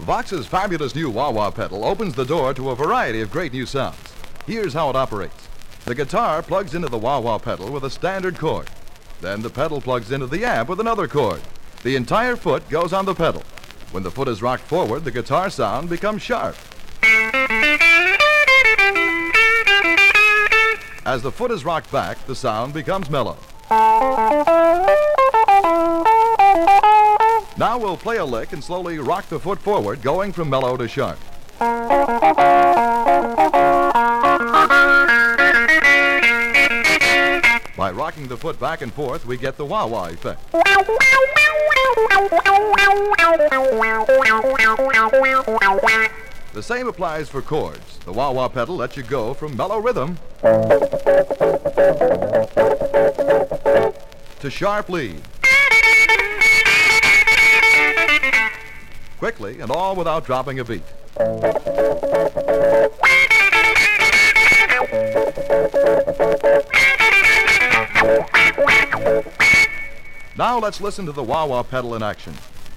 Vox's fabulous new wah-wah pedal opens the door to a variety of great new sounds. Here's how it operates. The guitar plugs into the wah-wah pedal with a standard cord. Then the pedal plugs into the amp with another cord. The entire foot goes on the pedal. When the foot is rocked forward, the guitar sound becomes sharp. As the foot is rocked back, the sound becomes mellow. Now we'll play a lick and slowly rock the foot forward, going from mellow to sharp. By rocking the foot back and forth, we get the wah-wah effect. The same applies for chords. The wah-wah pedal lets you go from mellow rhythm to sharp lead. Quickly, and all without dropping a beat. Now let's listen to the wah-wah pedal in action.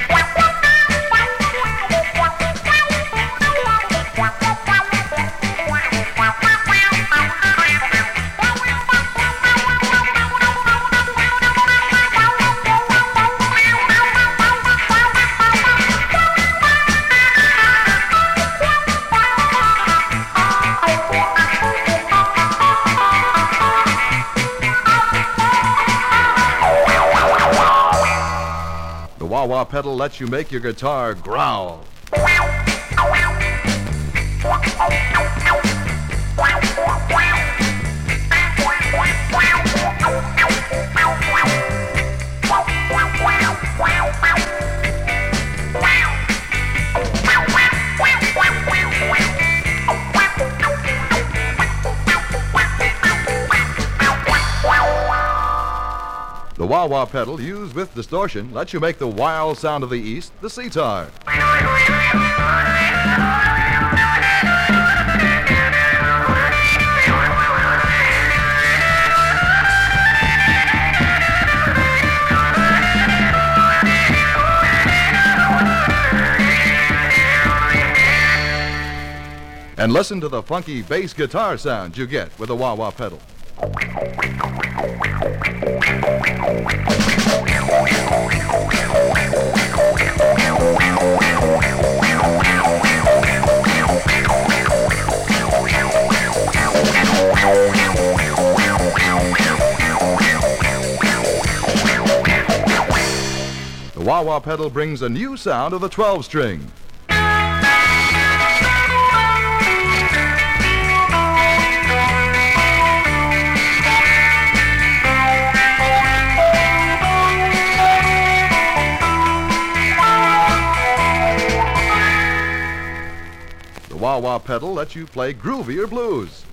The wah-wah pedal lets you make your guitar growl. The wah-wah pedal, used with distortion, lets you make the wild sound of the East, the sitar. And listen to the funky bass guitar sound you get with the wah-wah pedal. The wah-wah pedal brings a new sound of the 12-string. The wah-wah pedal lets you play groovier blues.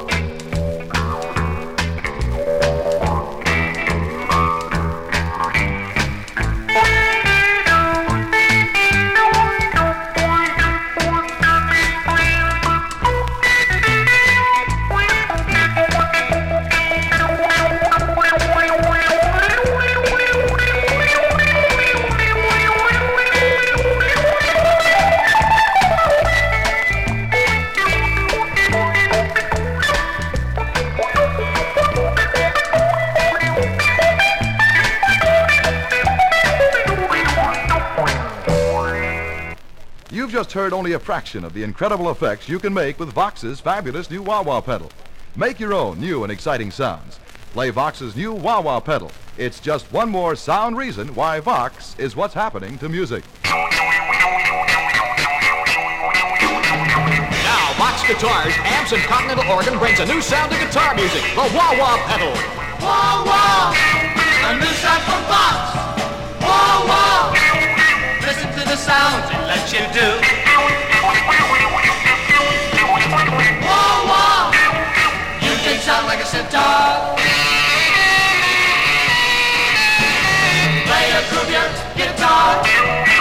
You've just heard only a fraction of the incredible effects you can make with Vox's fabulous new wah-wah pedal. Make your own new and exciting sounds. Play Vox's new wah-wah pedal. It's just one more sound reason why Vox is what's happening to music. Now, Vox Guitars, Amps, and Continental Organ brings a new sound to guitar music, the wah-wah pedal. Wah-wah, a new sound from Vox. Wah-wah, listen to the sounds it lets you do. Wah-wah, you can sound like a sitar. Play a groovier guitar.